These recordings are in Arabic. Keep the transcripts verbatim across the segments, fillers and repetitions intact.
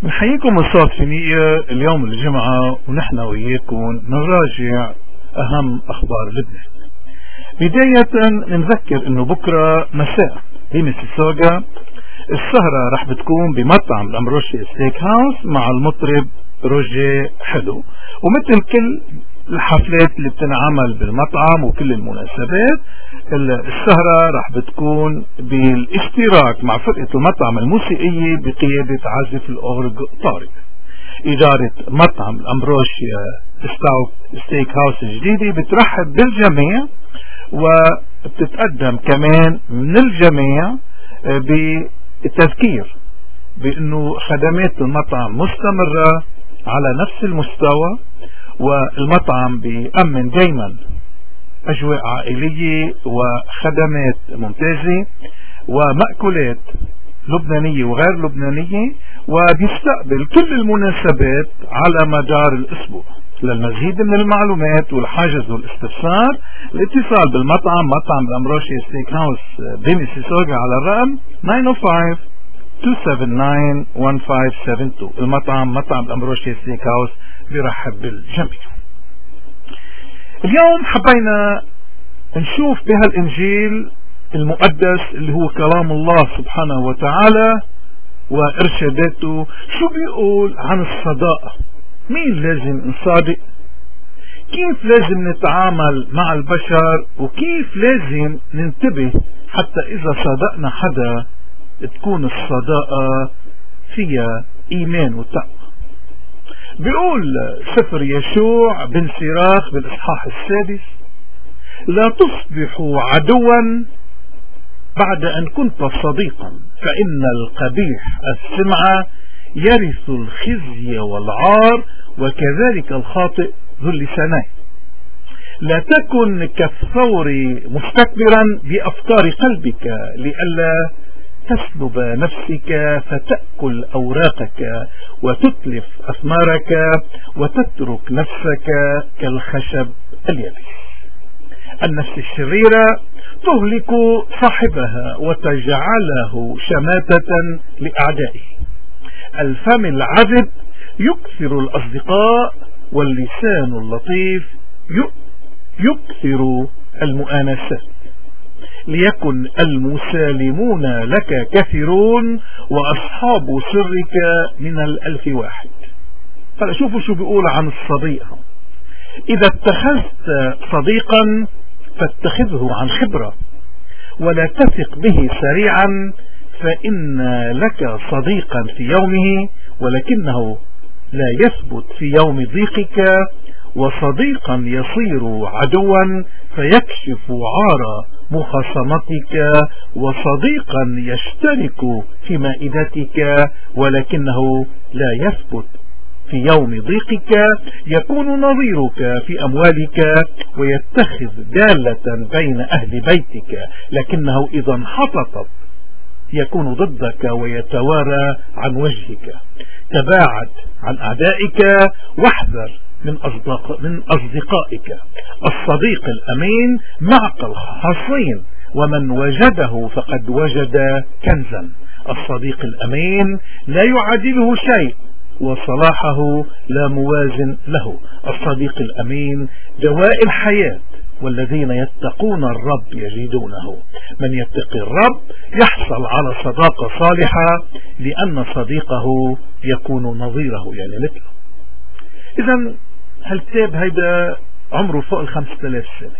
نحييكم الصوت في نية اليوم الجمعة ونحن وياكم نراجع أهم أخبار لبنان. بداية نذكر أنه بكرة مساء بميسيسوغا السهرة رح بتكون بمطعم الأمروشي ستيك هاوس مع المطرب روجي حلو، ومثل كل الحفلات اللي بتنعمل بالمطعم وكل المناسبات السهرة رح بتكون بالاشتراك مع فرقة المطعم الموسيقية بقيادة عازف الأورج طارق. إدارة مطعم الأمبروشيا ستيك هاوس الجديدة بترحب بالجميع وبتتقدم كمان من الجميع بالتذكير بأنه خدمات المطعم مستمرة على نفس المستوى، والمطعم بيأمن دايما أجواء عائلية وخدمات ممتازة ومأكولات لبنانية وغير لبنانية، وبيستقبل كل المناسبات على مدار الأسبوع. للمزيد من المعلومات والحجز والاستفسار الاتصال بالمطعم مطعم الأمروشي ستيك هاوس بميسيسوغا على الرقم تسعة خمسة اثنين سبعة تسعة واحد خمسة سبعة اثنين. المطعم مطعم الأمروشي ستيك هاوس بيرحب بالجميع. اليوم حبينا نشوف بهالإنجيل المقدس اللي هو كلام الله سبحانه وتعالى وإرشاداته شو بيقول عن الصداقة. مين لازم نصادق، كيف لازم نتعامل مع البشر، وكيف لازم ننتبه حتى إذا صادقنا حدا تكون الصداقة فيها إيمان وتقوى. بيقول سفر يشوع بن سراخ بالإصحاح السادس: لا تصبحوا عدوا بعد أن كنت صديقا، فإن القبيح السمعة يرث الخزي والعار، وكذلك الخاطئ ذو اللسانين. لا تكن كالثور مستكبرا بأفكار قلبك لئلا تسلب نفسك فتأكل أوراقك وتتلف أثمارك وتترك نفسك كالخشب اليابس. النفس الشريرة تهلك صاحبها وتجعله شماتة لأعدائه. الفم العذب يكثر الأصدقاء، واللسان اللطيف يكثر المؤانسات. ليكن المسالمون لك كثيرون، وأصحاب سرك من الألف واحد. هلا شوفوا شو بيقول عن الصديقة: إذا اتخذت صديقا فاتخذه عن خبرة، ولا تثق به سريعا، فإن لك صديقا في يومه ولكنه لا يثبت في يوم ضيقك، وصديقا يصير عدوا فيكشف عار مخاصمتك، وصديقا يشترك في مائدتك ولكنه لا يثبت في يوم ضيقك، يكون نظيرك في أموالك ويتخذ دالة بين أهل بيتك، لكنه إذا انحطت يكون ضدك ويتوارى عن وجهك. تباعد عن أعدائك واحذر من أصدق من أصدقائك. الصديق الأمين معقل حصين، ومن وجده فقد وجد كنزا. الصديق الأمين لا يعادله شيء، وصلاحه لا موازن له. الصديق الأمين دواء الحياة، والذين يتقون الرب يجدونه. من يتقي الرب يحصل على صداقة صالحة، لأن صديقه يكون نظيره يعني مثله. إذن هالكتاب هيدا عمره فوق الخمسة آلاف سنة.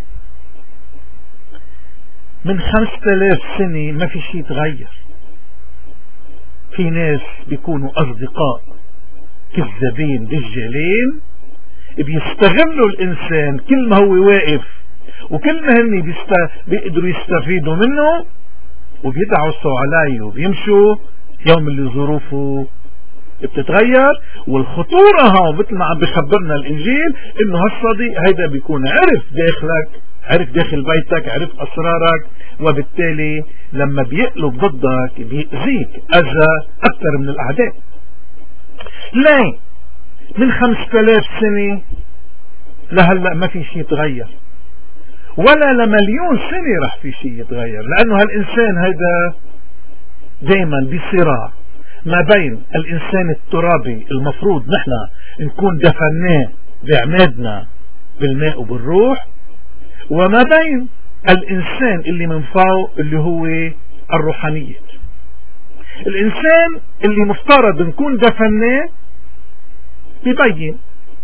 من خمسة آلاف سنة ما في شيء تغير. في ناس بيكونوا أصدقاء كذابين دجالين بيستغلوا الإنسان كل ما هو واقف، وكل ما هن بيست... بيقدروا يستفيدوا منه، وبيدعسوا عليه وبيمشوا يوم اللي ظروفه بتتغير. والخطورة هون مثل ما عم بخبرنا الإنجيل إنه هالصديق هيدا بيكون عرف داخلك، عرف داخل بيتك، عرف أسرارك، وبالتالي لما بيقلب ضدك بيأذيك أذى أكثر من الأعداء. ليه؟ من خمسة آلاف سنة لهلأ ما في شيء يتغير، ولا لمليون سنة رح في شيء يتغير، لأنه هالإنسان هيدا دايما بصراع ما بين الإنسان الترابي المفروض نحن نكون دفناه بعمادنا بالماء وبالروح، وما بين الإنسان اللي من فوق اللي هو الروحانية. الإنسان اللي مفترض نكون دفناه بيبين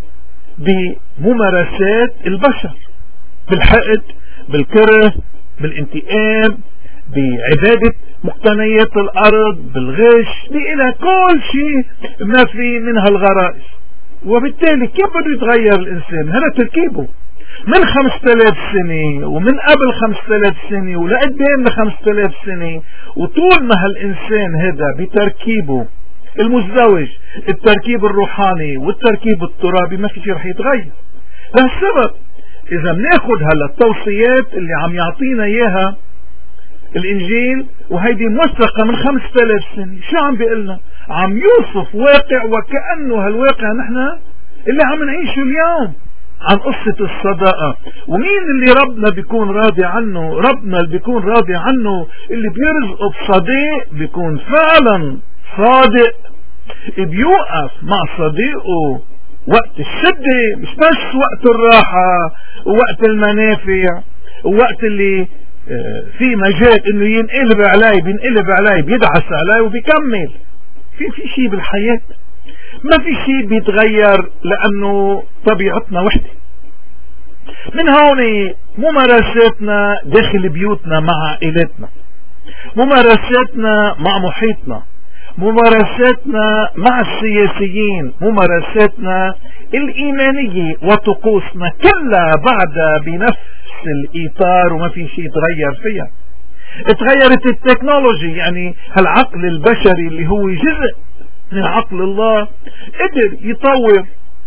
بممارسات البشر، بالحقد، بالكره، بالانتقام، بعبادة مقتنيات الأرض، بالغش، إلى كل شيء ما في منها الغرائز. وبالتالي كيف بده يتغير الإنسان؟ هذا تركيبه من خمسة آلاف سنة ومن قبل خمسة آلاف سنة ولقدام لخمسة آلاف سنة. وطول ما هالإنسان هذا بتركيبه المزدوج، التركيب الروحاني والتركيب الترابي، ما في شيء رح يتغير. لهالسبب إذا بناخد هلا التوصيات اللي عم يعطينا إياها الإنجيل، وهيدي موثقة من خمسة آلاف سنة، شو عم بيقلنا؟ عم يوصف واقع وكأنه هالواقع نحن اللي عم نعيشه اليوم، عن قصة الصداقة. ومين اللي ربنا بيكون راضي عنه؟ ربنا اللي بيكون راضي عنه اللي بيرزقه بصديق بيكون فعلا صادق، بيوقف مع صديقه وقت الشدة، مش بس وقت الراحة ووقت المنافع ووقت اللي في مجال انه ينقلب علي بينقلب علي بيدعس علي وبيكمل. في في شيء بالحياة ما في شيء بيتغير لانه طبيعتنا وحدة. من هون ممارساتنا داخل بيوتنا مع عائلتنا، ممارساتنا مع محيطنا، ممارساتنا مع السياسيين، ممارساتنا الإيمانية وطقوسنا كلها بعدها بنفس الإطار وما في شيء يتغير فيها. اتغيرت التكنولوجي، يعني هالعقل البشري اللي هو جزء من عقل الله قدر يطور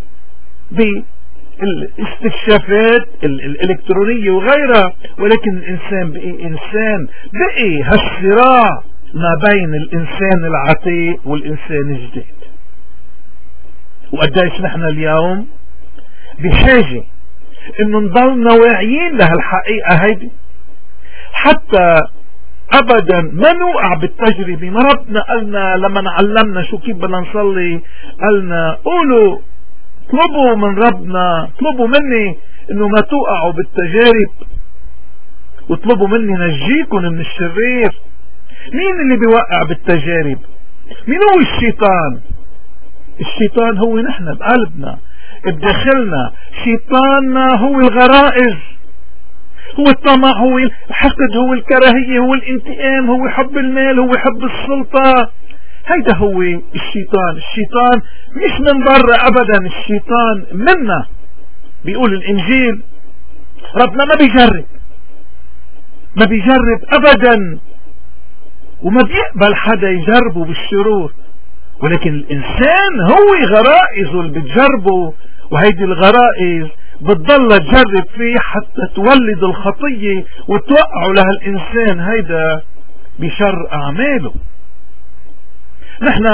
بالاستكشافات الإلكترونية وغيرها، ولكن الإنسان بقي إنسان، بقي هالصراع ما بين الإنسان العتيق والإنسان الجديد. وقديش نحن اليوم بحاجة انه نضلنا واعيين لهالحقيقة هيدي حتى ابدا ما نوقع بالتجربة. ما ربنا قالنا لما علمنا شو كيف بدنا نصلي، قالنا قولوا اطلبوا من ربنا، اطلبوا مني انه ما توقعوا بالتجارب، واطلبوا مني نجيكم من الشرير. مين اللي بيوقع بالتجارب؟ مين هو الشيطان؟ الشيطان هو نحن بقلبنا بداخلنا. شيطاننا هو الغرائز، هو الطمع، هو الحقد، هو الكراهية، هو الانتقام، هو حب المال، هو حب السلطة. هيدا هو الشيطان. الشيطان مش من برا ابدا، الشيطان منا. بيقول الانجيل ربنا ما بيجرب، ما بيجرب ابدا، وما بيقبل حدا يجربه بالشرور، ولكن الانسان هو غرائزه اللي بتجربه، وهيدي الغرائز بتضل تجرب فيه حتى تولد الخطية وتوقعه لها الانسان هيدا بشر اعماله. نحن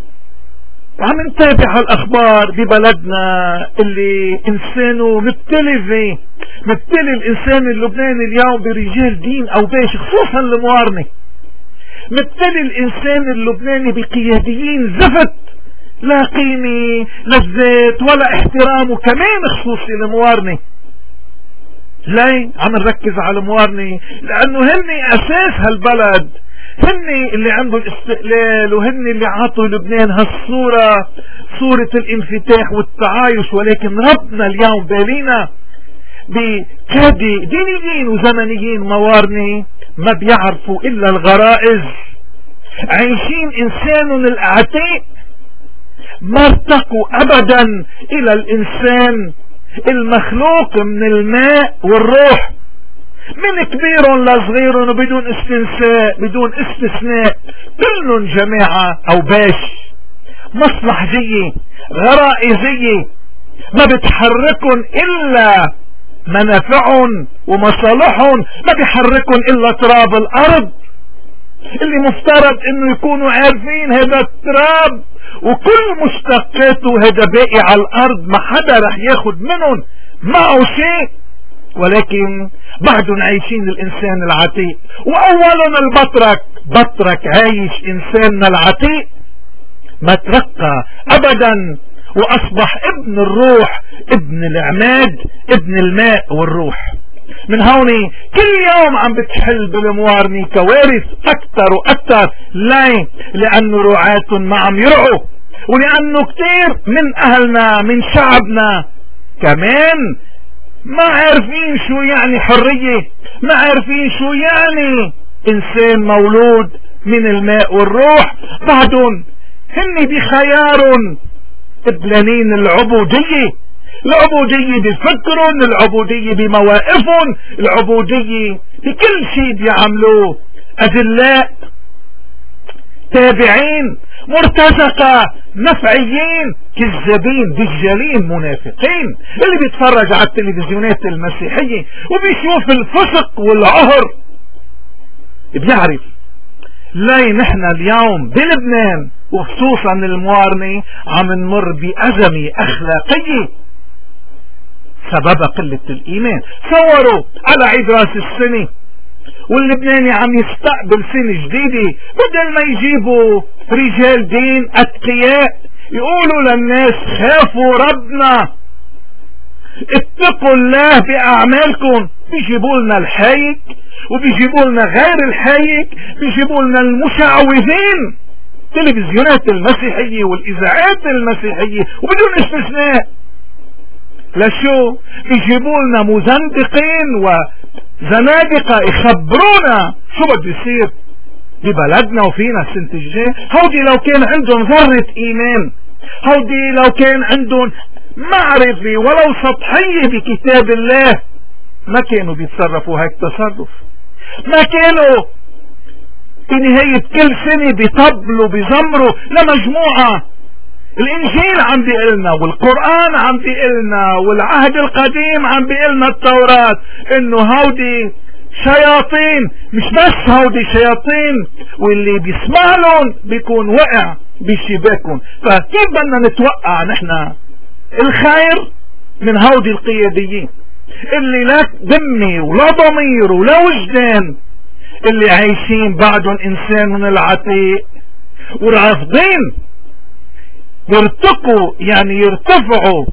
عم نتابع الاخبار ببلدنا اللي انسانه مبتلي فيه، مبتلي الانسان اللبناني اليوم برجال دين او باش، خصوصا الموارنة. مبتلي الانسان اللبناني بقياديين زفت، لا قيمة لا ذات ولا احترام، وكمان خصوصي الموارنة. ليه عم نركز على الموارنة؟ لانه هن اساس هالبلد، هن اللي عنده الاستقلال، وهن اللي عطوا لبنان هالصورة، صورة الانفتاح والتعايش. ولكن ربنا اليوم بالينا بكادي دينيين وزمنيين موارنة ما بيعرفوا الا الغرائز، عايشين انسان العتيق، ما ارتقوا ابدا الى الانسان المخلوق من الماء والروح، من كبير لصغير وبدون استنساء بدون استثناء، كلهم جماعة او باش مصلحجية غرائزية، ما بتحركن الا منافعهم ومصالحهم، ما بيحركن الا تراب الارض اللي مفترض انه يكونوا عارفين هذا التراب وكل مشتقاته هذا باقي على الارض، ما حدا رح ياخد منهم معه شيء، ولكن بعدهم عايشين الانسان العتيق. واولا البطرك، بطرك عايش انساننا العتيق ما ترقى ابدا واصبح ابن الروح، ابن العماد، ابن الماء والروح. من هون كل يوم عم بتحل بالموارني كوارث اكثر واكثر. ليه؟ لانه رعاة ما عم يرعوا، ولانه كتير من اهلنا من شعبنا كمان ما عارفين شو يعني حرية، ما عارفين شو يعني انسان مولود من الماء والروح. بعدهم هن بخيار قبلانين العبودية، العبودية بفكرهم، العبودية بمواقفهم، العبودية بكل شيء بيعملوه. أذلاء، تابعين، مرتزقة، نفعيين، كذابين، دجالين، منافقين. اللي بيتفرج على التلفزيونات المسيحية وبيشوف الفسق والعهر بيعرف ليه نحن اليوم بلبنان وخصوصا الموارنة عم نمر بأزمة أخلاقية سببها قلة الإيمان. صوروا على عيد راس السنة واللبناني عم يستقبل سنة جديدة، بدل ما يجيبوا رجال دين أتقياء يقولوا للناس خافوا ربنا، اتقوا الله بأعمالكم، بيجيبوا لنا الحايك وبيجيبوا لنا غير الحايك، بيجيبوا لنا المشعوذين، التلفزيونات المسيحية والإذاعات المسيحية وبدون استثناء. لشو؟ بيجيبوا لنا مزندقين وزنادقة يخبرونا شو بده يصير ببلدنا وفينا السنة الجاي. هودي لو كان عندهم ذرة إيمان، هودي لو كان عندهم معرفة ولو سطحية بكتاب الله ما كانوا بيتصرفوا هيك تصرف، ما كانوا بنهاية كل سنة بيطبلوا بيزمروا لمجموعة. الانجيل عم بيقلنا والقرآن عم بيقلنا والعهد القديم عم بيقلنا التوراة انه هودي شياطين، مش بس هودي شياطين واللي بيسمع لهم بيكون وقع بشباكهم. فكيف بدنا نتوقع نحن الخير من هودي القياديين اللي لا ذمة ولا ضمير ولا وجدان، اللي عايشين بعدهم انسان من العتيق ورافضين يرتقوا يعني يرتفعوا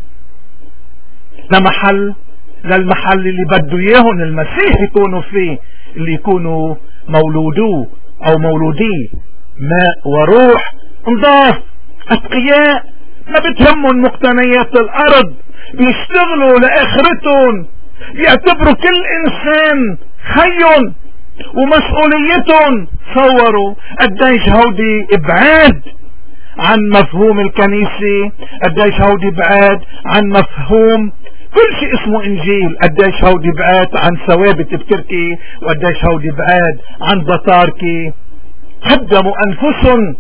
لمحل للمحل اللي بده اياهم المسيح يكونوا فيه، اللي يكونوا مولودوه او مولوديه ماء وروح نضاف اتقياء ما بتهمهم مقتنيات الارض، بيشتغلوا لاخرتهم، بيعتبروا كل انسان خيهم ومسؤوليتهم. صوروا قديش هودي ابعاد عن مفهوم الكنيسة، قديش هودي بعاد عن مفهوم كل شيء اسمه انجيل، قديش هودي بعاد عن ثوابت بتركي، وقديش هودي بعاد عن بطاركي. قدموا انفسهم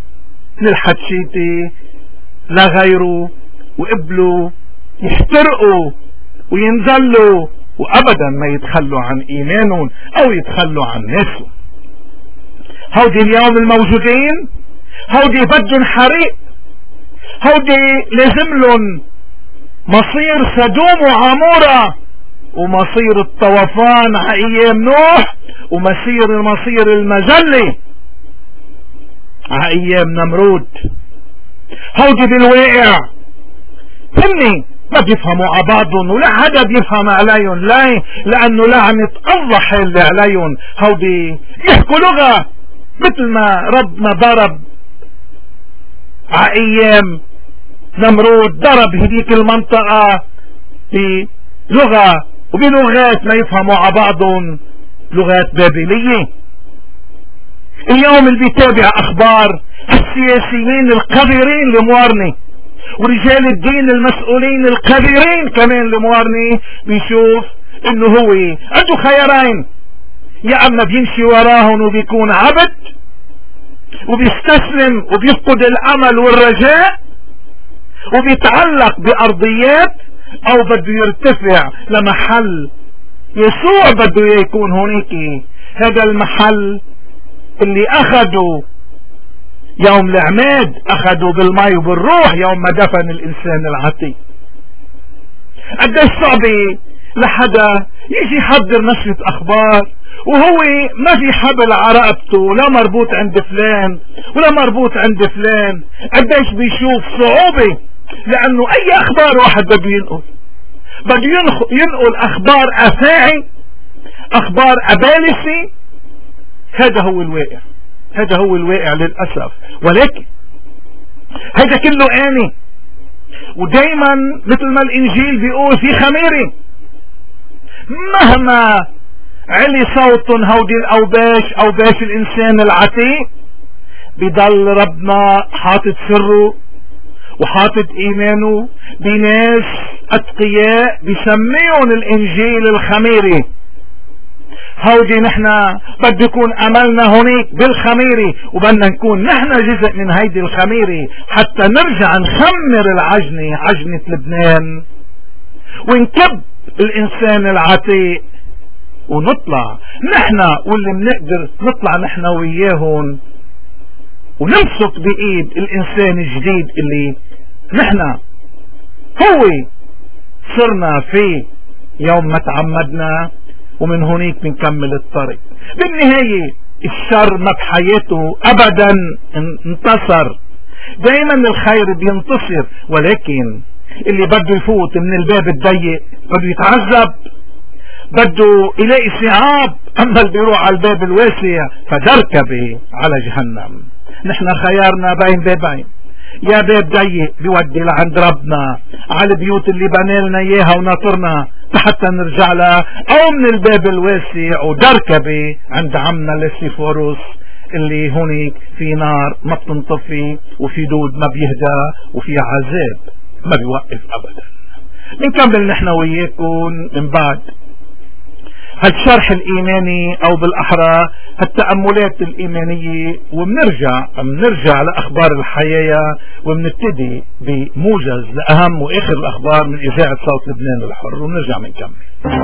للحتشيتي لا غيره وقبلوا يحترقوا وينزلوا وابدا ما يتخلوا عن ايمانهم او يتخلوا عن ناسهم. هودي اليوم الموجودين هودي بدهم حريق، هودي لازم لهم مصير سدوم وعمورة ومصير الطوفان على ايام نوح ومصير مصير المجلة على ايام نمرود. هودي بالواقع هني ما بيفهموا على بعضهم ولا حدا بيفهم عليهم. ليه؟ لانه لعنة الله حل عليهم. هودي يحكوا لغة مثل ما ربنا ضرب على ايام نمرود، ضرب هديك المنطقة بلغة وبلغات ما يفهموا على بعضهم، لغات بابلية. اليوم اللي بيتابع اخبار السياسيين القذرين لموارنة ورجال الدين المسؤولين القذرين كمان لموارنة بيشوف انه هو عنده خيارين، يا اما بيمشي وراهن وبيكون عبد وبيستسلم وبيفقد الامل والرجاء وبيتعلق بارضيات، او بده يرتفع لمحل يسوع بده يكون هونيك. هذا المحل اللي اخذوا يوم العماد، اخذوا بالماء وبالروح يوم ما دفن الانسان العتيق. قديش صعبة لحدا يجي يحضر نشرة اخبار وهو ما في حبل على رقبته، لا مربوط عند فلان ولا مربوط عند فلان. قديش بيشوف صعوبة، لأنه أي أخبار واحد بده ينقل، بده ينقل أخبار أفاعي، أخبار أبالسة. هذا هو الواقع، هذا هو الواقع للأسف. ولكن هذا كله آني، ودايما مثل ما الإنجيل بيقول في خميرة، مهما علي صوت هودي الأوباش أوباش الإنسان العتيق، بضل ربنا حاطط سره وحاطط إيمانه بناس أتقياء بيسميهم الإنجيل الخميري. هودي نحن بده يكون أملنا هناك بالخميري، وبدنا نكون نحن جزء من هيدي الخميري حتى نرجع نخمر العجنة، عجنة لبنان، ونكب الإنسان العتيق ونطلع نحن واللي بنقدر نطلع نحن وياهم ونمسك بإيد الإنسان الجديد اللي نحن هو صرنا فيه يوم ما تعمدنا، ومن هناك بنكمل الطريق. بالنهاية الشر ما بحياته أبدا انتصر، دايما الخير بينتصر، ولكن اللي بده يفوت من الباب الضيق بده يتعذب، بده يلاقي صعاب. اما اللي بيروح على الباب الواسع فدركبه على جهنم. نحن خيارنا بين بابين، يا باب ضيق بيودي لعند ربنا على البيوت اللي بنالنا اياها وناطرنا حتى نرجع لها، او من الباب الواسع ودركبه عند عمنا لسيفوروس اللي هونيك في نار ما بتنطفي وفي دود ما بيهدى وفي عذاب ما بيوقف ابدا. بنكمل نحن وياكم من بعد هالشرح الإيماني أو بالأحرى هالتأملات الإيمانية، وبنرجع بنرجع لأخبار الحياة، وبنبتدي بموجز لأهم وآخر الأخبار من إذاعة صوت لبنان الحر، ونرجع بنكمل.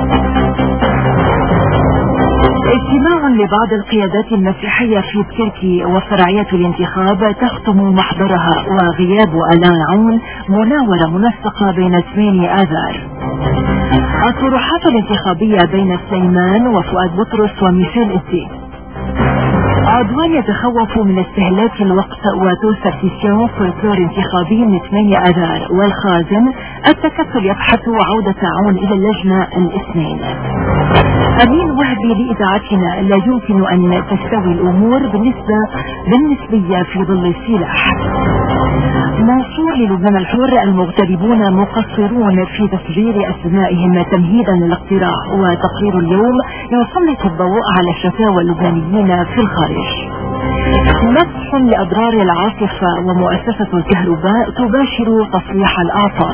اجتماع لبعض القيادات المسيحية في تركي وفرعية الانتخاب تختم محضرها وغياب آلان عون، مناورة منسقة بين ثمانية آذار. الطروحات الانتخابية بين سليمان وفؤاد بطرس وميشيل إسي. عضوان يتخوف من استهلاك الوقت وتوسرتيسيون فولكلور انتخابي من ثمانية آذار. والخازن التكتل يبحث عودة عون إلى اللجنة الاثنين. أمين وهبي لإذاعتنا: لا يمكن أن تستوي الأمور بالنسبة بالنسبية في ظل السلاح. منصور للبنان الحر: المغتربون مقصرون في تسجيل أسمائهم تمهيدا للاقتراع. وتقرير اليوم يسلط الضوء على شكاوى اللبنانيين في الخارج. مسح لأضرار العاصفة ومؤسسة الكهرباء تباشر تصليح الأعطال.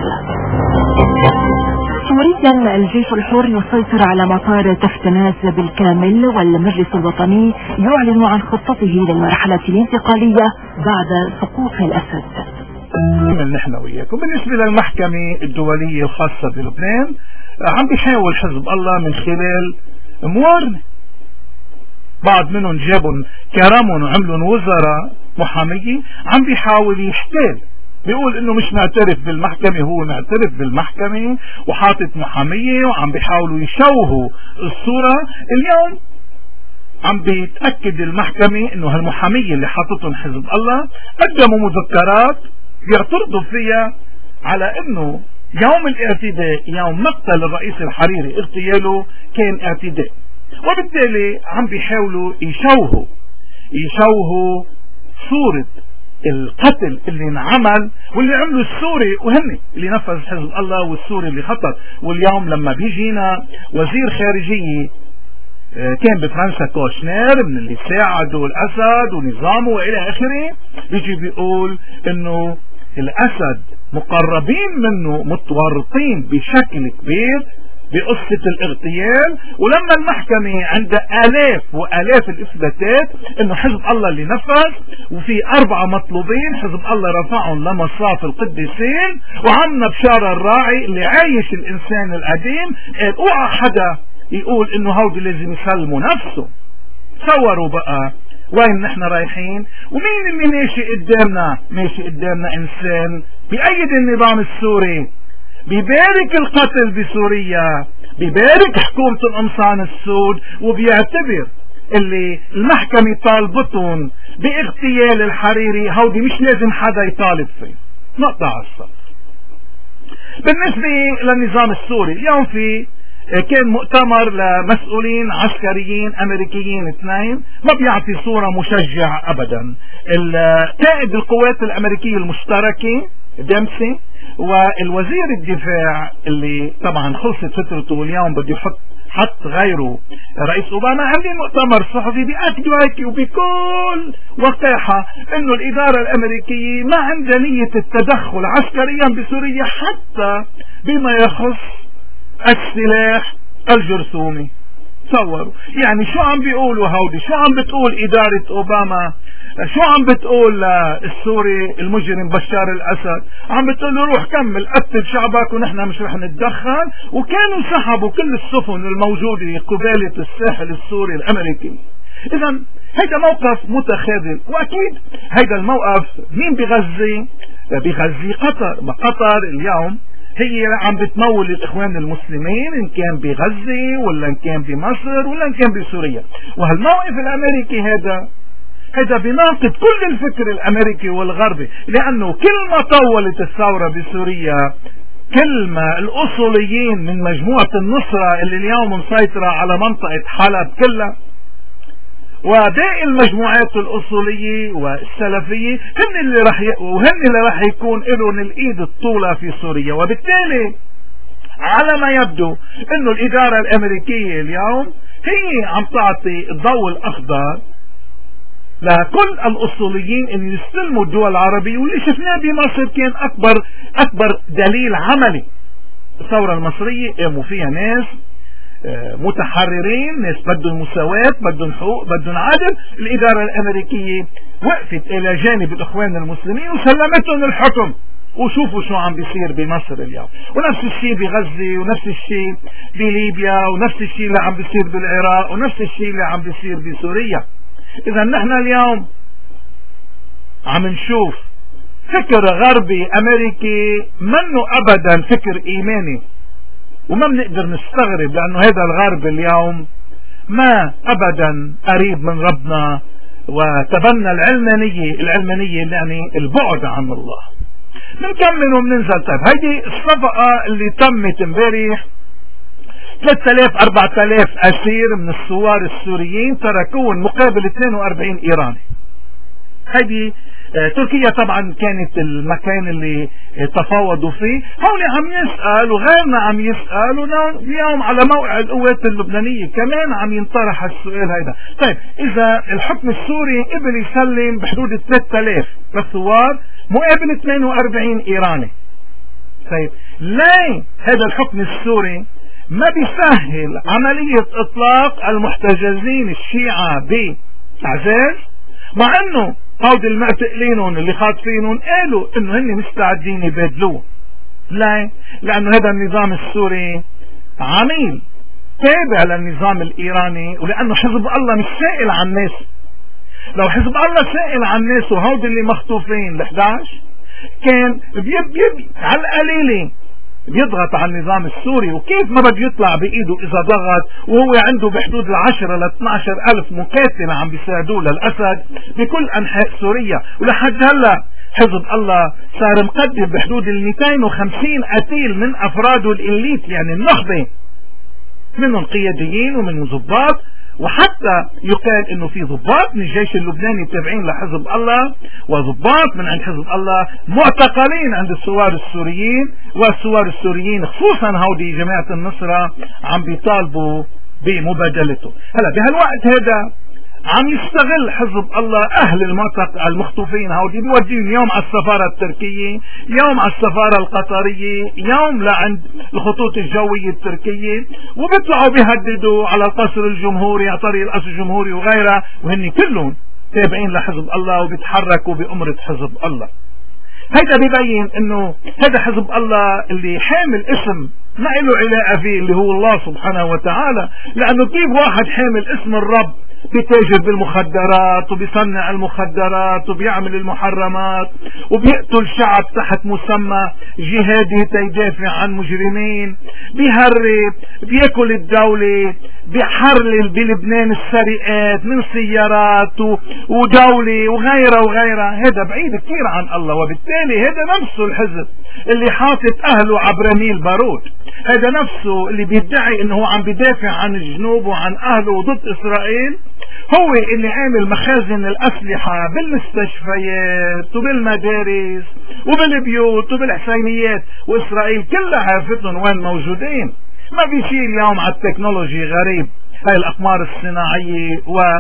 سوريا: الجيش الحر يسيطر على مطار تفتناس بالكامل، والمجلس الوطني يعلن عن خطته للمرحلة الانتقالية بعد سقوط الأسد. من نحن وياكم بالنسبة للمحكمة الدولية الخاصة بلبنان، عم بيحاول حزب الله من خلال موارنة، بعض منهم جابوا كرامهم وعملوا وزراء محامية، عم بيحاول يحتال، بيقول انه مش نعترف بالمحكمة، هو نعترف بالمحكمة وحاطط محامية، وعم بيحاولوا يشوهوا الصورة. اليوم عم بيتأكد المحكمة انه هالمحامية اللي حاطتهم حزب الله قدموا مذكرات بيعترضوا فيها على انه يوم الاعتداء، يوم مقتل الرئيس الحريري، اغتياله كان اعتداء، وبالتالي عم بيحاولوا يشوهوا يشوهوا صورة القتل اللي انعمل واللي عملوا السوري وهن اللي نفذ حزب الله والسوري اللي خطر. واليوم لما بيجينا وزير خارجية كان بفرنسا كوشنير من اللي ساعدوا الأسد ونظامه وإلى آخره، بيجي بيقول إنه الأسد مقربين منه متورطين بشكل كبير بقصة الاغتيال، ولما المحكمة عند آلاف وآلاف الإثباتات إنه حزب الله اللي نفذ، وفي أربعة مطلوبين حزب الله رفعهم لمصاف القديسين، وعمنا بشارة الراعي اللي عايش الإنسان القديم قال اوعى حدا يقول إنه هودي لازم يسلموا نفسه. تصوروا بقى وين نحن رايحين، ومين اللي ماشي قدامنا؟ ماشي قدامنا إنسان بأيد النظام السوري، بيبارك القتل بسوريا، بيبارك حكومة القمصان السود، وبيعتبر اللي المحكمة طالبتهم باغتيال الحريري هودي مش لازم حدا يطالب فيه. نقطة على السطر. بالنسبة للنظام السوري اليوم في كان مؤتمر لمسؤولين عسكريين امريكيين اثنين، ما بيعطي صورة مشجعة ابدا. قائد القوات الامريكية المشتركة ديمسي والوزير الدفاع اللي طبعا خلصت فترته واليوم بده يحط حط غيره رئيس اوباما، عاملين مؤتمر صحفي بيأكدوا هيك وبكل وقاحة انه الادارة الامريكية ما عندها نية التدخل عسكريا بسوريا حتى بما يخص السلاح الجرثومي. تصوروا يعني شو عم بيقولوا هودي، شو عم بتقول ادارة اوباما، شو عم بتقول السوري المجرم بشار الاسد، عم بتقول له روح كمل قتل شعبك ونحن مش رح نتدخل. وكانوا سحبوا كل السفن الموجودة قبالة الساحل السوري الامريكي. اذا هيدا موقف متخاذل، واكيد هيدا الموقف مين بغزي؟ بغزي قطر. ما قطر اليوم هي عم بتمول الاخوان المسلمين ان كان بغزة ولا ان كان بمصر ولا ان كان بسوريا. وهالموقف الامريكي هذا هذا بيناقض كل الفكر الامريكي والغربي، لانه كل ما طولت الثورة بسوريا كل ما الاصوليين من مجموعة النصرة اللي اليوم مسيطرة على منطقة حلب كلها وباقي المجموعات الأصولية والسلفية هن اللي رح ي... وهن اللي رح يكون لهم الإيد الطولة في سوريا. وبالتالي على ما يبدو إنه الإدارة الأمريكية اليوم هي عم تعطي الضوء الأخضر لكل الأصوليين إن يستلموا الدول العربية. واللي شفناه بمصر كان أكبر أكبر دليل عملي. الثورة المصرية قاموا فيها ناس متحررين، ناس بدهم مساواة، بدهم حقوق، بدهم عدل. الإدارة الأمريكية وقفت إلى جانب الإخوان المسلمين وسلمتهم الحكم. وشوفوا شو عم بيصير بمصر اليوم، ونفس الشيء بغزة، ونفس الشيء بليبيا، ونفس الشيء اللي عم بيصير بالعراق، ونفس الشيء اللي عم بيصير بسوريا. إذا نحن اليوم عم نشوف فكر غربي أمريكي منه أبدا فكر إيماني، وما بنقدر نستغرب لأنه هذا الغرب اليوم ما أبدا قريب من ربنا وتبنى العلمانية. العلمانية يعني البعد عن الله. بنكمل وبننزل. طيب هيدي الصفقة اللي تمت امبارح، ثلاثة آلاف أربعة آلاف أسير من الثوار السوريين تركوهم مقابل اثنين وأربعين إيراني. هيدي آه تركيا طبعا كانت المكان اللي آه تفاوضوا فيه. هون عم يسأل وغيرنا عم يسأل، واليوم على موقع القوات اللبنانية كمان عم ينطرح السؤال هيدا. طيب إذا الحكم السوري قبل يسلم بحدود ثلاثة آلاف للثوار مقابل اثنين وأربعين إيراني، طيب ليه هذا الحكم السوري ما بيسهل عملية إطلاق المحتجزين الشيعة بعزاز، مع انه هود المعتقلينهم اللي خاطفينهم قالوا انه هن مستعدين يبادلوه؟ لا، لانه هذا النظام السوري عميل تابع للنظام الايراني، ولانه حزب الله مش سائل عن الناس. لو حزب الله سائل عن الناس وهود اللي مخطوفين ال إحدى عشر كان بيب بيب على القليله بيضغط على النظام السوري. وكيف ما بده يطلع بايده اذا ضغط وهو عنده بحدود العشرة لاثنى عشر الف مقاتل عم بيساعدوه للاسد بكل انحاء سوريا. ولحد هلا حزب الله صار مقدم بحدود ال مئتين وخمسين قتيل من افراده الاليت، يعني النخبه، منهم قياديين ومنهم ضباط، وحتى يقال انه في ضباط من الجيش اللبناني التابعين لحزب الله وضباط من عند حزب الله معتقلين عند الثوار السوريين. والثوار السوريين خصوصا هودي جماعة النصرة عم بيطالبوا بمبادلته. هلا بهالوقت هذا عم يستغل حزب الله اهل المعتقل المخطوفين هودي، بيوديهم يوم على السفارة التركية، يوم على السفارة القطرية، يوم لعند الخطوط الجوية التركية، وبيطلعوا بيهددوا على القصر الجمهوري، على طريق القصر الجمهوري وغيرها، وهن كلهم تابعين لحزب الله وبيتحركوا بأمرة حزب الله. هيدا بيبين انه هذا حزب الله اللي حامل اسم ما له علاقة فيه اللي هو الله سبحانه وتعالى، لانه كيف واحد حامل اسم الرب بيتاجر بالمخدرات وبيصنع المخدرات وبيعمل المحرمات وبيقتل شعب تحت مسمى جهادي تيدافع عن مجرمين، بيهرب، بياكل الدولة، بيحرل بلبنان السرقات من سيارات ودولة وغيرها وغيرها. هذا بعيد كثير عن الله، وبالتالي هذا نفسه الحزب اللي حاطط اهله عبرميل بارود، هذا نفسه اللي بيدعي انه عم بيدافع عن الجنوب وعن اهله ضد اسرائيل، هو اللي عامل مخازن الاسلحة بالمستشفيات وبالمدارس وبالبيوت وبالحسينيات، واسرائيل كلها عرفتهم وين موجودين. ما في شيء اليوم على التكنولوجي غريب، هاي الاقمار الصناعية،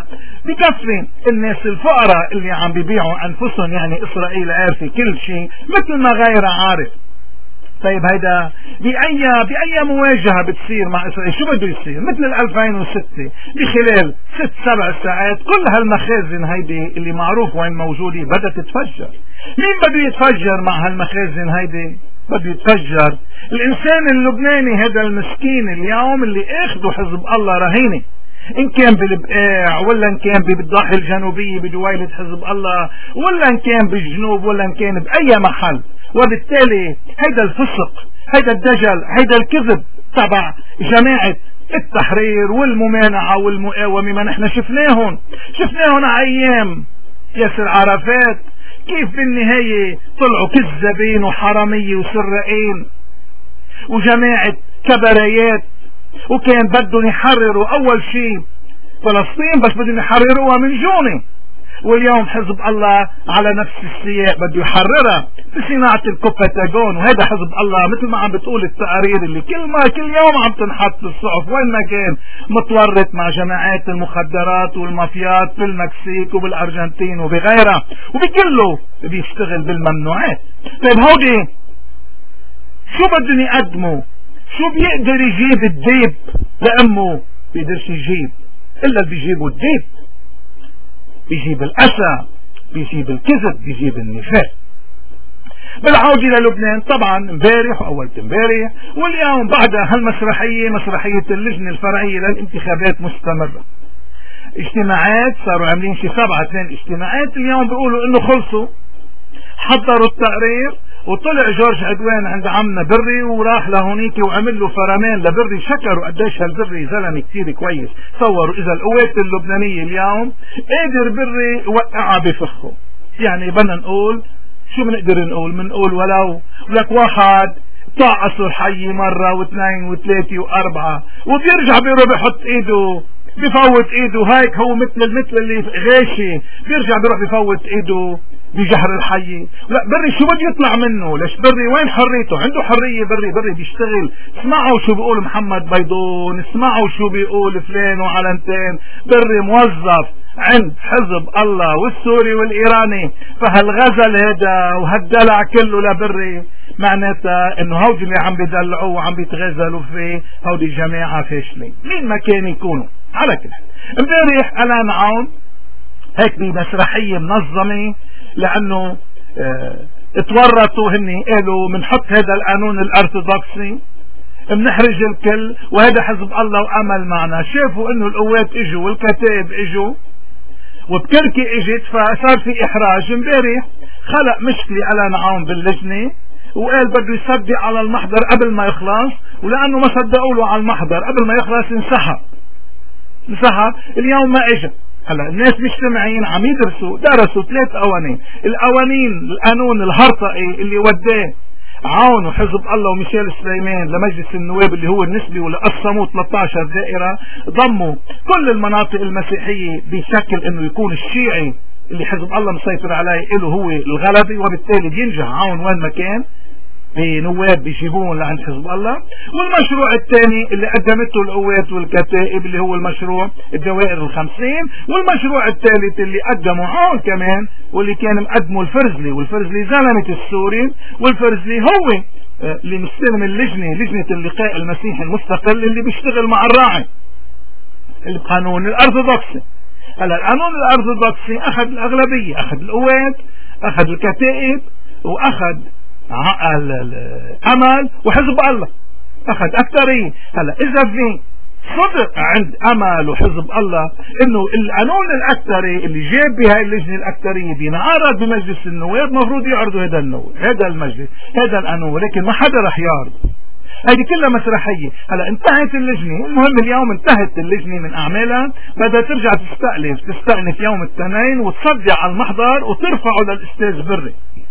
وبكفي الناس الفقراء اللي عم بيبيعوا انفسهم، يعني اسرائيل عارفة كل شيء مثل ما غيرها عارف. طيب هيدا بأي بأي مواجهة بتصير مع إسرائيل شو بده يصير؟ مثل ألفين وستة بخلال ست سبع ساعات كل هالمخازن هيدي اللي معروف وين موجودة بدها تتفجر. مين بده يتفجر مع هالمخازن هيدي؟ بده يتفجر الإنسان اللبناني هذا المسكين اليوم اللي اخذوا حزب الله رهينة، إن كان بالبقاع ولا إن كان بالضاحية الجنوبية بدويلة حزب الله ولا إن كان بالجنوب ولا إن كان بأي محل. وبالتالي هيدا الفسق، هيدا الدجل، هيدا الكذب تبع جماعة التحرير والممانعة والمقاومة ما نحن شفناهم شفناهم أيام ياسر عرفات كيف بالنهاية طلعوا كذابين وحرامية وسرقين وجماعة كبريات، وكان بدهم يحرروا أول شيء فلسطين بس بدهم يحرروها من جوني، واليوم حزب الله على نفس السياق بده يحررها بصناعة الكوباتاجون. وهذا حزب الله مثل ما عم بتقول التقارير اللي كل ما كل يوم عم تنحط بالصحف وين ما كان متورط مع جماعات المخدرات والمافيات في المكسيك وبالأرجنتين وبغيرها، وبكله بيشتغل بالممنوعات. طيب هودي شو بدهم يقدموا؟ شو بيقدر يجيب الديب لأمه؟ بيقدرش يجيب إلا اللي بيجيبوا الديب، بيجيب الأسى، بيجيب الكذب، بيجيب النفاق. بالعودة للبنان طبعا امبارح واول امبارح واليوم بعدها هالمسرحية مسرحية اللجنة الفرعية للانتخابات مستمرة. اجتماعات صاروا عاملين شي سبعة اثنين اجتماعات، اليوم بيقولوا انه خلصوا، حضروا التقرير وطلع جورج عدوان عند عمنا بري وراح لهونيك وعمل له فرمان لبري، شكروا قديش هالبري زلمه كثير كويس. تصوروا اذا القوات اللبنانيه اليوم قادر بري يوقعها بفخه، يعني بدنا نقول شو بنقدر نقول؟ بنقول ولو لك واحد طاعص الحي مره واثنين وثلاثه واربعه وبيرجع بيروح بحط ايده بفوت ايده هيك، هو مثل المثل اللي غاشي بيرجع بيروح بفوت ايده بجهر الحي. لا بري شو بده يطلع منه؟ ليش بري وين حريته؟ عنده حرية بري، بري بيشتغل. اسمعوا شو بيقول محمد بيضون، اسمعوا شو بيقول فلان وعلنتين. بري موظف عند حزب الله والسوري والإيراني، فهالغزل هذا وهالدلع كله لبري معناتها انه هودي اللي عم بيدلعوه وعم بيتغزلوا فيه هودي جماعة فاشلين مين ما كان يكونوا. على كل حال امبارح ألان عون هيك بمسرحية منظمة لانه اه اتورطوا هني قالوا منحط هذا القانون الارثوذكسي منحرج الكل وهذا حزب الله وامل معنا. شافوا انه القوات اجوا والكتائب اجوا وبتركي اجت فصار في احراج. امبارح خلق مشكلة على نعاون باللجنة وقال بده يصدق على المحضر قبل ما يخلص، ولانه ما صدقوا له على المحضر قبل ما يخلص انسحب انسحب اليوم ما اجى. هلا الناس مجتمعين عم يدرسوا درسوا ثلاث قوانين، القوانين القانون الهرطقي اللي وداه عون وحزب الله وميشيل سليمان لمجلس النواب اللي هو النسبي واللي قسموه ثلاثة عشر دائرة، ضموا كل المناطق المسيحية بشكل انه يكون الشيعي اللي حزب الله مسيطر عليه له هو الغلبي، وبالتالي بينجح عون وين ما كان بنواب بيجيبون لعند حزب الله. والمشروع الثاني اللي قدمته القوات والكتائب اللي هو المشروع الدوائر الخمسين، والمشروع الثالث اللي قدمه عون كمان واللي كان مقدمه الفرزلي، والفرزلي زلمة السوري، والفرزلي هو اللي مستلم اللجنة لجنة اللقاء المسيحي المستقل اللي بيشتغل مع الراعي القانون الارثوذكسي. هلا القانون الارثوذكسي اخذ الاغلبية، اخذ القوات، اخذ الكتائب، واخذ امل وحزب الله اخذ اكثرية. هلا اذا في صدق عند امل وحزب الله انه القانون الاكثري اللي جاب بهاي اللجنه الاكثريه بينعرض بمجلس النواب مفروض يعرضوا هذا النواب هذا المجلس هذا القانون، ولكن ما حدا رح يعرض. هذه كلها مسرحيه. هلا انتهت اللجنه، المهم اليوم انتهت اللجنه من اعمالها، بدها ترجع تستأنف تستأنف يوم الاثنين وتصدع على المحضر وترفعه للاستاذ بري.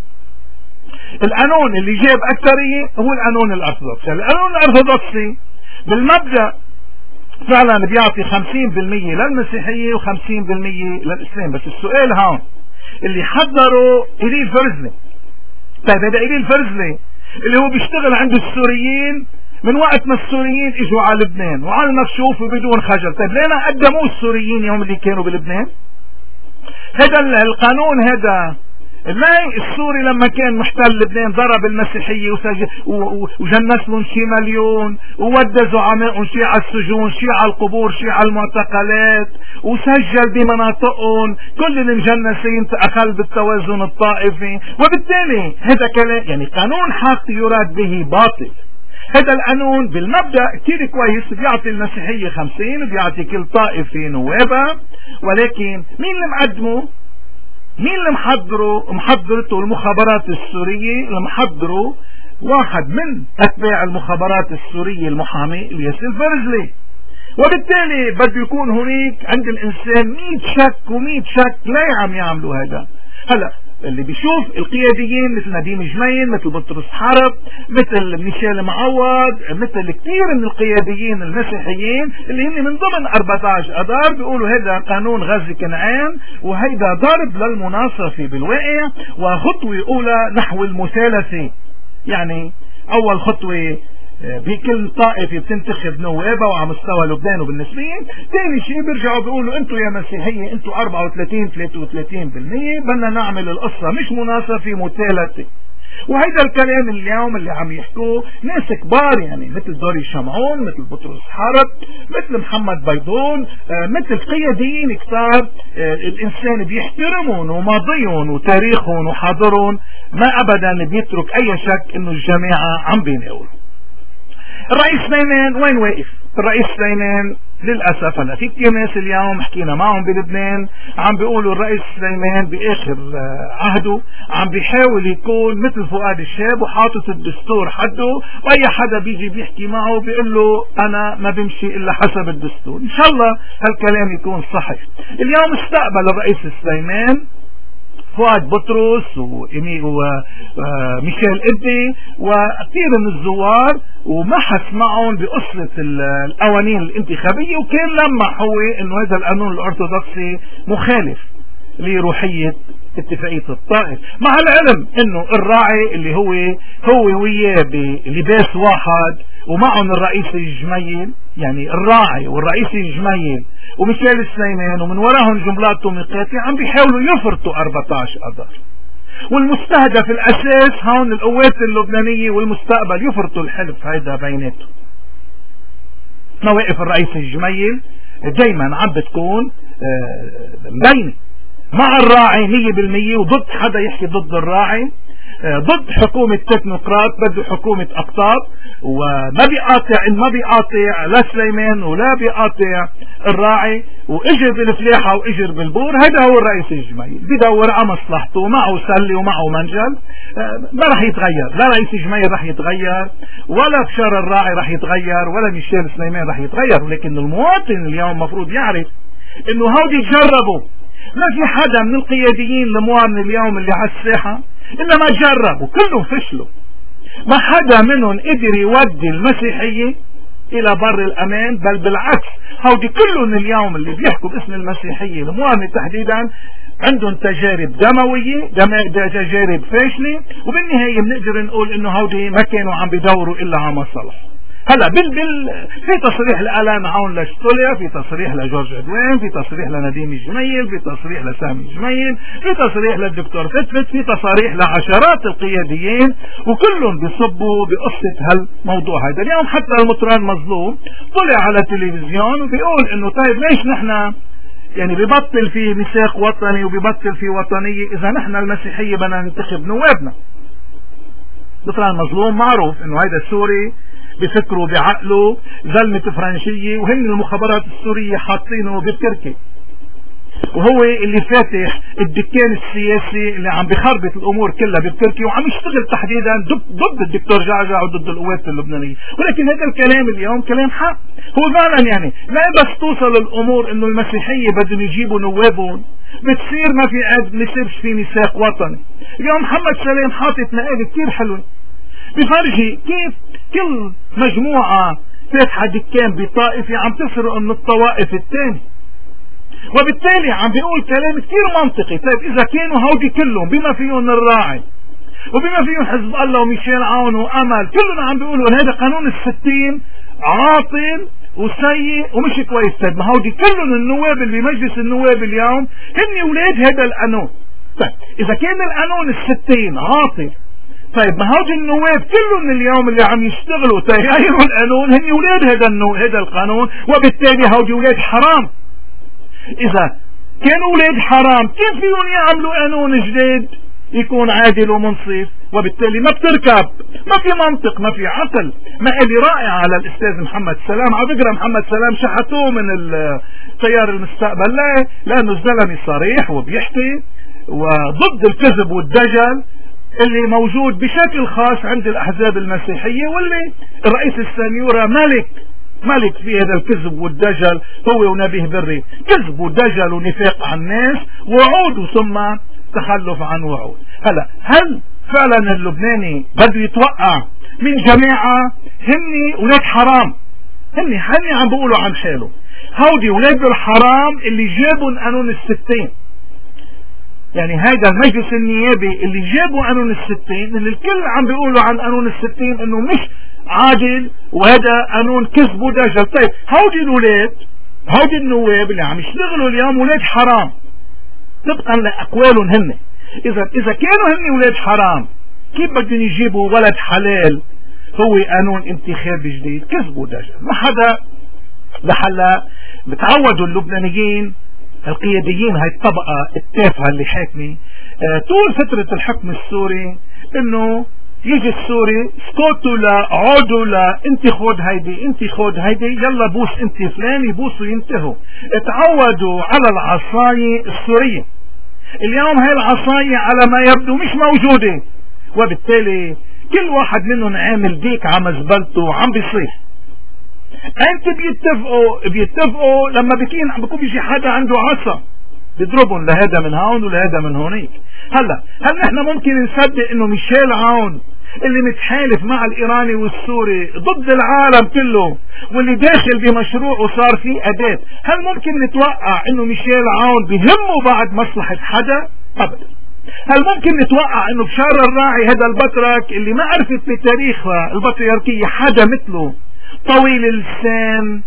القانون اللي جاب اكثريه هو القانون الارثوذكسي. القانون الارثوذكسي بالمبدأ فعلا بيعطي خمسين بالمية للمسيحية وخمسين بالمية للإسلام. بس السؤال هون اللي حضروا إليل فرزلي، طيب هذا إليل فرزلي اللي هو بيشتغل عند السوريين من وقت ما السوريين اجوا على لبنان وعلى المكشوف وبدون خجل، طيب ليه قدموه السوريين يوم اللي كانوا بلبنان؟ هذا القانون هذا اللاي السوري لما كان محتل لبنان ضرب المسيحية وجنس لهم شي مليون وودى زعمائهم شي على السجون شي على القبور شي على المعتقلات وسجل بمناطقهم كل المجنسين أخل بالتوازن الطائفي، وبالتالي هذا كلام يعني قانون حق يراد به باطل. هذا القانون بالمبدأ كتير كويس، بيعطي المسيحية خمسين وبيعطي كل طائفة نوابها، ولكن مين اللي مقدمه؟ مين اللي محضره؟ محضرته المخابرات السورية اللي محضره واحد من أتباع المخابرات السورية المحامي الياس الفرزلي. وبالتالي بده يكون هناك عند الإنسان مئة شك ومئة شك لا عم يعملوا هذا. هلا اللي بيشوف القياديين مثل نديم جميل مثل بطرس حرب مثل ميشيل معوض مثل كثير من القياديين المسيحيين اللي هن من ضمن أربعة عشر أذار بيقولوا هذا قانون غزي كنعان وهيدا ضرب للمناصفة بالواقع وخطوة أولى نحو المثالثة. يعني أول خطوة بكل طائفة بتنتخب نوابها وعلى مستوى لبنان وبالنسبيين، ثاني شيء بيرجعوا بيقولوا انتوا يا مسيحية انتوا أربعة وثلاثين ثلاثة وثلاثين بالمية بدنا نعمل القصة مش مناصفة مثالثة. وهيدا الكلام اليوم اللي عم يحكوه ناس كبار يعني مثل دوري شمعون مثل بطرس حرب مثل محمد بيضون مثل قياديين كتار الانسان بيحترمون وماضيهم وتاريخهم وحاضرهم، ما ابدا بيترك اي شك انه الجماعة عم بيناولوا. الرئيس سليمان وين واقف؟ الرئيس سليمان للأسف هلا في كثير ناس اليوم حكينا معهم بلبنان عم بيقولوا الرئيس سليمان بآخر عهده عم بيحاول يكون مثل فؤاد الشاب وحاطط الدستور حده، وأي حدا بيجي بيحكي معه بيقول له أنا ما بمشي إلا حسب الدستور. إن شاء الله هالكلام يكون صحيح. اليوم استقبل الرئيس سليمان فؤاد بطرس وميشيل إدي وكثير من الزوار ومحس معهم بقصة القوانين الانتخابية، وكان لمح هو انه هذا القانون الارثوذكسي مخالف لروحية اتفاقية الطائف، مع العلم انه الراعي اللي هو هو وياه بلباس واحد ومعهم الرئيس الجميل، يعني الراعي والرئيس الجميل وميشيل سليمان ومن وراهم جملات توميقاتي عم بيحاولوا يفرطوا أربعة عشر أذار، والمستهدف الأساس هون القوات اللبنانية والمستقبل يفرطوا الحلف هيدا بيناتهم. مواقف الرئيس الجميل دايما عم بتكون مبينة مع الراعي مية بالمية وضد حدا يحكي ضد الراعي، ضد حكومة تكنوقراط بده حكومة أقطاب، وما بيقاطع إن ما بيقاطع لا سليمان ولا بيقاطع الراعي، واجر بالفلاحة واجر بالبور. هذا هو الرئيس الجميل بدور على مصلحته، معه سلة ومعه منجل، ما رح يتغير، لا رئيس الجميل رح يتغير ولا بشار الراعي رح يتغير ولا ميشيل سليمان رح يتغير. ولكن المواطن اليوم مفروض يعرف انه هودي جربوا، ما في حدا من القياديين المواطن اليوم اللي على الساحة انما جربوا كلهم فشلوا، ما حدا منهم قدر يودي المسيحية الى بر الامان، بل بالعكس هودي كلهم اليوم اللي بيحكوا باسم المسيحية المواطنة تحديدا عندهم تجارب دموية تجارب فاشلة، وبالنهاية بنقدر نقول انه هودي ما كانوا عم بيدوروا الا على مصالح. هلا بال بال في تصريح لألان عون لشتوليا، في تصريح لجورج عدوان، في تصريح لنديم الجميل، في تصريح لسامي الجميل، في تصريح للدكتور فتفت، في تصاريح لعشرات القياديين، وكلهم بيصبوا بقصة هالموضوع هذا. اليوم حتى المطران مظلوم طلع على التلفزيون وبيقول انه طيب ليش نحن يعني ببطل في ميثاق وطني وببطل في وطنية اذا نحن المسيحية بدنا ننتخب نوابنا. مطران مظلوم معروف انه هيدا السوري بفكروا بعقله زلمة فرنسية، وهن المخابرات السورية حاطينه بتركي، وهو اللي فاتح الدكان السياسي اللي عم بخربط الامور كلها بتركي، وعم يشتغل تحديدا ضد الدكتور جعجع وضد القوات اللبنانيه. ولكن هذا الكلام اليوم كلام حق. هو فعلا يعني لا بس توصل الامور انه المسيحيه بدهم يجيبوا نوابهم بتصير ما في عاد بيصيرش في ميثاق وطني. اليوم محمد سلام حاطط نقابه كثير حلوه بفرجي كيف كل مجموعه فاتحه دكان بطائفه عم تسرق من الطوائف الثانيه، وبالتالي عم بيقول كلام كثير منطقي. طيب اذا كانوا هودي كلهم بما فيهم الراعي وبما فيهم حزب الله وميشيل عون وامل كلهم عم بيقولوا هذا قانون الستين عاطل وسيء ومش كويس، طيب ما هودي كلهم النواب اللي بمجلس النواب اليوم هن اولاد هذا القانون. طيب اذا كان القانون الستين عاطل، طيب ما هودي النواب كلهم اليوم اللي عم يشتغلوا تغيروا القانون هن اولاد هذا النو هذا القانون، وبالتالي هودي اولاد حرام. اذا كانوا اولاد حرام كيف فيهم يعملوا قانون جديد يكون عادل ومنصف؟ وبالتالي ما بتركب، ما في منطق، ما في عقل. مقالة رائعة على الاستاذ محمد سلام. على فكرة محمد سلام شحتوه من التيار المستقبل، لا لانه الزلمة صريح وبيحكي وضد الكذب والدجل اللي موجود بشكل خاص عند الاحزاب المسيحية، واللي الرئيس السنيورة ملك ملك في هذا الكذب والدجل هو ونبيه بري، كذب ودجل ونفاق عن الناس، وعود ثم تخلف عن وعود. هلا هل فعلا اللبناني بده يتوقع من جماعة هن ولاد حرام؟ هن هن عم بيقولوا عن حاله هودي ولاد الحرام اللي جابوا قانون الستين. يعني هذا المجلس النيابي اللي جابوا قانون الستين اللي الكل عم بيقولوا عن قانون الستين انه مش عادل وهذا قانون كذب ودجل. طيب هودي الولاد هودي النواب اللي عم يشتغلوا اليوم ولاد حرام طبقا لاقوالهم هن. اذا اذا كانوا هن ولاد حرام كيف بدهم يجيبوا ولد حلال هو قانون انتخابي جديد كذب ودجل؟ ما حدا لحلا بتعودوا اللبنانيين القياديين هاي الطبقة التافهة اللي حاكمة اه طول فترة الحكم السوري انه يجي السوري سكوتوا لا عودوا لا انت خود هيدي انت خود هيدي يلا بوس انت فلان يبوسوا ينتهوا. اتعودوا على العصاية السورية. اليوم هاي العصاية على ما يبدو مش موجودة، وبالتالي كل واحد منهم عامل ديك عم زبلته وعم بيصيح. انت بيتفقوا بيتفقوا لما بكين بكون بيجي حدا عنده عصا بيضربهم لهذا من هون ولهذا من هونيك. هلا هل نحن ممكن نصدق انه ميشيل عون اللي متحالف مع الايراني والسوري ضد العالم كله واللي داخل بمشروع وصار فيه اداة، هل ممكن نتوقع انه ميشيل عون بهمه بعد مصلحة حدا؟ ابدا. هل ممكن نتوقع انه بشار الراعي هذا البطرك اللي ما عرفت بتاريخها البطريركية حدا مثله طويل اللسان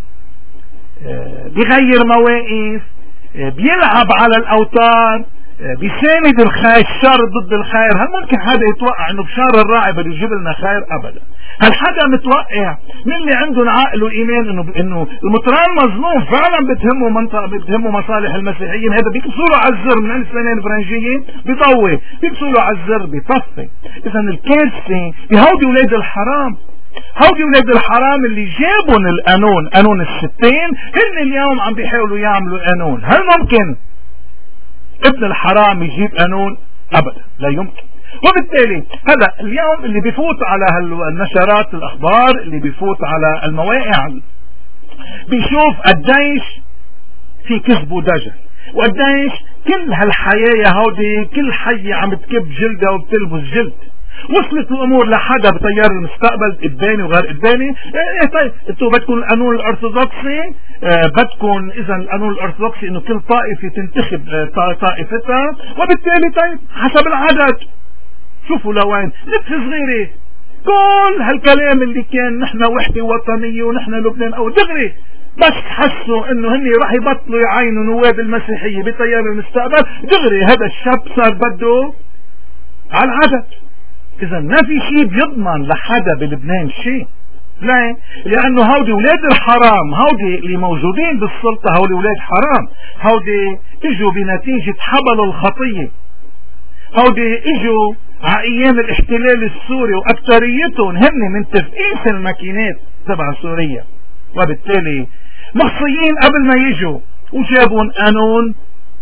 بيغير مواقف بيلعب على الاوتار بيساند الخير الشر ضد الخير؟ هل ممكن حدا يتوقع انه بشار الراعي بده يجيب لنا خير؟ ابدا. هل حدا متوقع من اللي عندهم عقل وايمان انه انه المطران مظلوم فعلا بتهمه منطقه بتهمه مصالح المسيحيين؟ هذا بيكسوا له على الزر من الفنان الفرنجيين بيطوي، بيكسوا له على الزر بيطفي. اذا الكارثه بهودي ولاد الحرام، هودي ولاد الحرام اللي جابوا القانون قانون الستين هن اليوم عم بيحاولوا يعملوا قانون. هل ممكن ابن الحرام يجيب قانون؟ ابدا لا يمكن. وبالتالي هذا اليوم اللي بيفوت على النشرات الاخبار اللي بيفوت على المواقع بيشوف قديش في كذب ودجل، وقديش كل هالحياة هودي كل حية عم تكب جلدها وبتلبس جلد. وصلت الامور لحدا بتيار المستقبل اباني وغير اباني. ايه طيب انتوا بدكم القانون الارثوذكسي اه بدكم اذا القانون الارثوذكسي انه كل طائفه تنتخب اه طائفتها، وبالتالي طيب حسب العدد. شوفوا لوين لبس صغيره كل هالكلام اللي كان نحن وحده وطنيه ونحن لبنان او دغري بس حسوا انه هني راح يبطلوا يعينوا نواب المسيحيه بتيار المستقبل دغري هذا الشاب صار بده على العدد. اذا ما في شيء بيضمن لحدا بلبنان شيء. ليه؟ لانه هودي ولاد الحرام هودي اللي موجودين بالسلطة هودي ولاد حرام هودي اجوا بنتيجة حبل الخطية، هودي اجوا ع ايام الاحتلال السوري واكثريتهم هن من تفقيس الماكينات تبع سوريا، وبالتالي مخصيين قبل ما يجوا وجابون قانون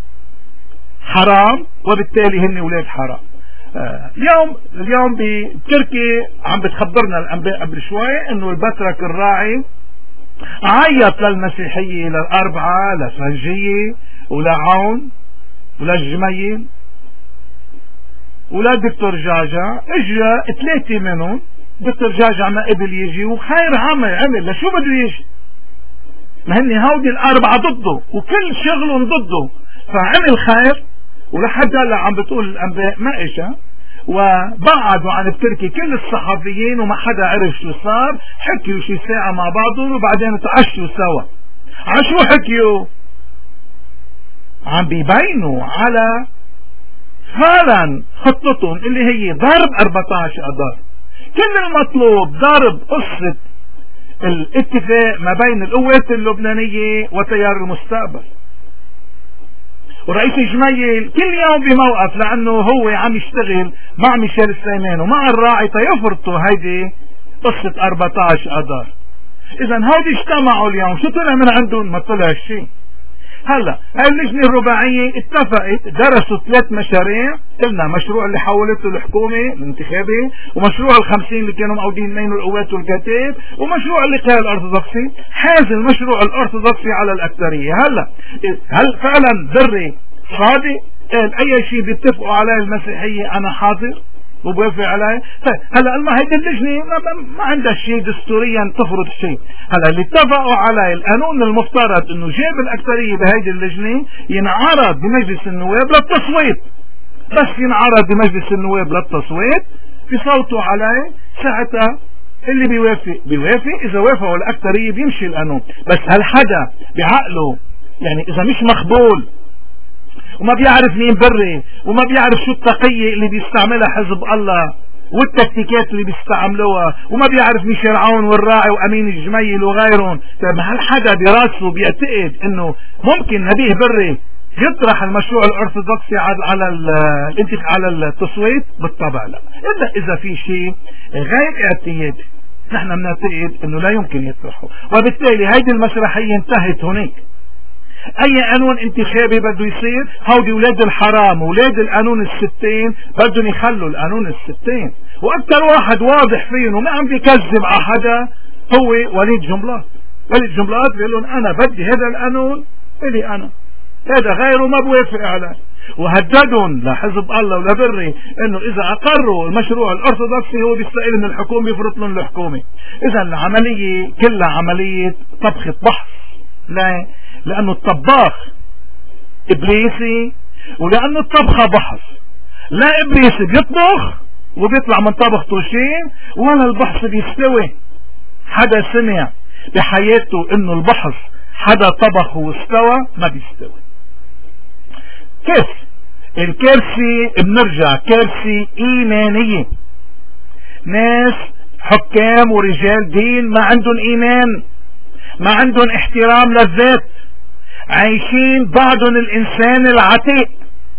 حرام، وبالتالي هن ولاد حرام. آه اليوم اليوم بتركيا عم بتخبرنا الانباء قبل شوي انه البترك الراعي عيط للمسيحية للأربعة لفرنجية ولعون وللجميل ولدكتور جاجا. اجا ثلاثة منهم، دكتور جاجا ما قبل يجي وخير عمل عمل لشو بده يجي، ما هن هودي الأربعة ضده وكل شغلهم ضده، فعمل خير. ولحد هلا عم بتقول الأنباء ما اجا، وبعدوا عن بتركي كل الصحفيين وما حدا عرف شو صار. حكيوا شي ساعة مع بعضهم وبعدين تعشوا سوا. عشو حكيوا؟ عم بيبينوا على فعلا خطتهم اللي هي ضرب أربعة عشر اذار. كل المطلوب ضرب قصة الاتفاق ما بين القوات اللبنانية وتيار المستقبل. ورئيس الجميل كل يوم بموقف لانه هو عم يشتغل مع ميشيل سليمان ومع الراعي تيفرطوا هيدي قصة أربعة عشر اذار. اذا هودي اجتمعوا اليوم، شو طلع من عندهم؟ ما طلع شيء. هلا هاي اللجنة الرباعية اتفقت، درسوا ثلاث مشاريع. قلنا مشروع اللي حولته الحكومة الانتخابي، ومشروع الخمسين اللي كانوا مقودين بين القوات والكتائب، ومشروع اللقاء الارثوذكسي. حاز المشروع الارثوذكسي على الاكثرية. هلا هل فعلا دري صادق قال اي شيء بيتفقوا عليه المسيحية انا حاضر وبوافق عليه؟ هلا ما هيدي اللجنة ما, ما عندها شيء دستوريا تفرض شيء. هلا اللي اتفقوا عليه القانون المفترض انه جاب الاكثرية بهيدي اللجنة ينعرض بمجلس النواب للتصويت. بس ينعرض بمجلس النواب للتصويت بصوتوا عليه، ساعتها اللي بيوافق بيوافق، اذا وافقوا الاكثرية بيمشي القانون. بس هل حدا بعقله يعني اذا مش مقبول وما بيعرف مين بري وما بيعرف شو التقية اللي بيستعملها حزب الله والتكتيكات اللي بيستعملوها وما بيعرف ميشيل عون والراعي وامين الجميل وغيرهم، طيب هل حدا براسه بيعتقد انه ممكن نبيه بري يطرح المشروع الارثوذكسي على على على التصويت؟ بالطبع لا، الا اذا في شيء غير اعتيادي نحن بنعتقد انه لا يمكن يطرحه. وبالتالي هيدي المسرحية انتهت هناك. اي قانون انتخابي بده يصير، هودي ولاد الحرام ولاد القانون الستين بدهم يخلوا القانون الستين. واكثر واحد واضح فيهم وما عم بيكذب على حدا هو وليد جنبلاط. وليد جنبلاط بيقول لهم انا بدي هذا القانون الي انا، هذا غيره ما بوافق عليه. وهددهم لحزب الله ولبري انه اذا اقروا المشروع الارثوذكسي هو بيستقيل من الحكومه بيفرط لهم الحكومه. اذا العمليه كلها عمليه طبخه بحث. لا، لانه الطباخ ابليسي ولانه الطبخه بحث. لا ابليسي بيطبخ وبيطلع من طبخته شيء، ولا البحث بيستوي. حدا سمع بحياته انه البحث حدا طبخ واستوى؟ ما بيستوي. كيف الكارثة؟ بنرجع كارثة ايمانية. ناس حكام ورجال دين ما عندهم ايمان، ما عندهم احترام للذات، عايشين بعضهم الانسان العتيق.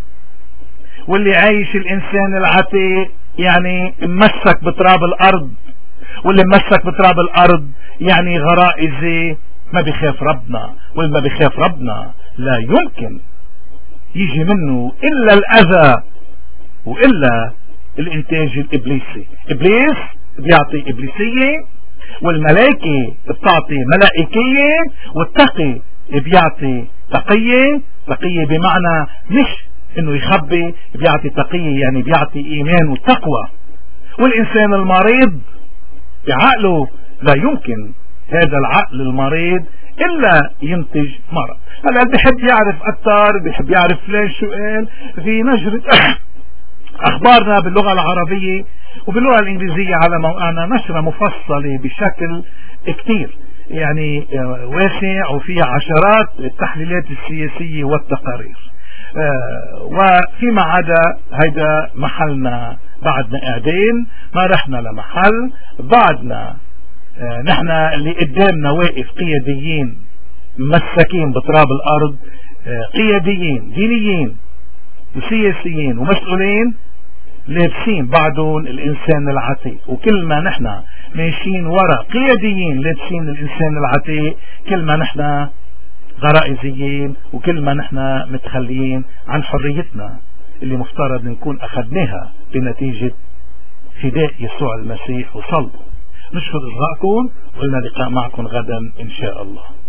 واللي عايش الانسان العتيق يعني ممسك بتراب الارض، واللي ممسك بتراب الارض يعني غرائزي ما بيخاف ربنا، واللي ما بيخاف ربنا لا يمكن يجي منه الا الاذى والا الانتاج الابليسي. ابليس بيعطي ابليسية، والملائكة بتعطي ملائكية، والتقي بيعطي تقية. تقية بمعنى مش انه يخبي، بيعطي تقية يعني بيعطي ايمان وتقوى. والانسان المريض بعقله لا يمكن هذا العقل المريض الا ينتج مرض. هلا اللي بيحب يعرف اكثر بيحب يعرف فلان شو قال في نشرة اخبارنا باللغة العربية وباللغة الانجليزية على موقعنا، نشرة مفصلة بشكل كتير يعني واسع وفيها عشرات التحليلات السياسية والتقارير. آه وفيما عدا هيدا محلنا، بعدنا قاعدين ما رحنا لمحل، بعدنا آه نحن اللي قدامنا واقف قياديين مساكين بتراب الارض، آه قياديين دينيين وسياسيين ومسؤولين لابسين بعضهم الإنسان العتيق، وكل ما نحن ماشيين وراء قياديين لابسين الإنسان العتيق كل ما نحن غرائزيين، وكل ما نحن متخليين عن حريتنا اللي مفترض نكون أخذناها بنتيجة فداء يسوع المسيح وصلبه. نشكر إصغائكم، وقلنا لقاء معكم غدا إن شاء الله.